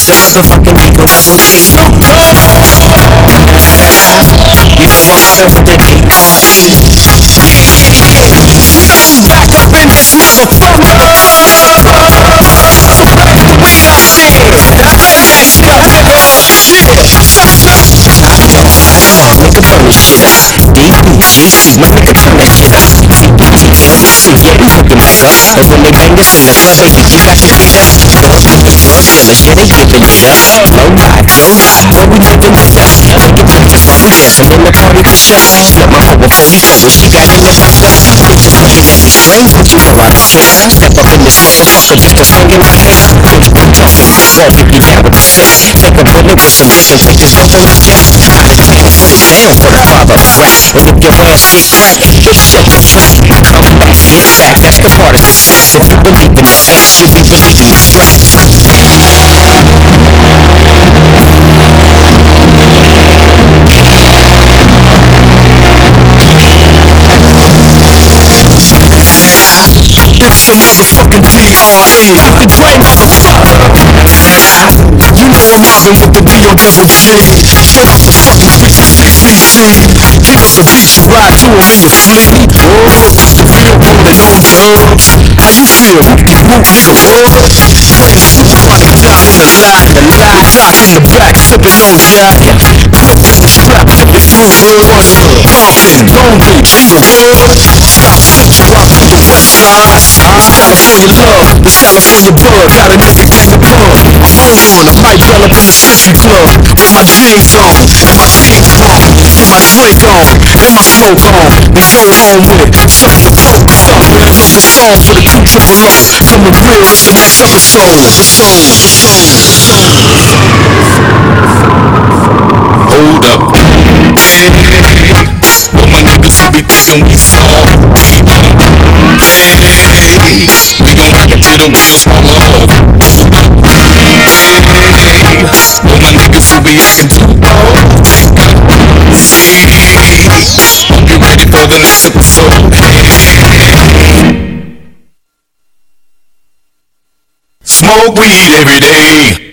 the motherfucking Eagle Double G. You know I'm still the D.R.E. Back up in this motherfucker. We got shit. Gangsta. Nigga from the shit. DPGC, my nigga from the shit. CBTLC, yeah, we fucking back up. And when they bang this in the club, baby, you got your feet up. Killer shit ain't giving it up. Low ride, yeah, we living it up. Yeah, we get back to fucking dancing in the party for sure. Let my 440 what she got in the back up. Bitch, you fucking at me straight, but you know I don't care. Step up in this motherfucker just to swing in my hair. Bitch, you talking, 450 down with the six. Like a bullet with some vision, take this dope on the jet. Put it down for the father of rap. And if your ass get crackin', bitch, shut the trap. Come back, get back, that's the part of success. If you believe in the bass, you'll be believing the tracks. It's the motherfucking D.R.E. The Dre motherfucker. You know I'm mobbing with the D.O.G. Straight off the fucking 360 Keep us a beat, you ride to him in your fleet. It's the real rolling on dubs. How you feel? You root, nigga, what? Funny doc in the lot, doc in the back, sipping on jack. Strap to the crew hood, Compton, Long Beach, Inglewood. Sent you out to the west side. California love, this California bug, got an everything to plug. My phone on, I might bell up in the Century Club with my jeans on, and my team pump, get my drink on, and my smoke on, and go home with it. Shut the fuck up, this a song for the two triple O. Coming real, it's the next episode. Hold up. Hey, well my niggas who be thinking we soft. Hey, we gon' rock it till the wheels fall off. Hey, well my niggas who be acting too bold. Hey, get ready for the next episode. Hey, smoke weed every day.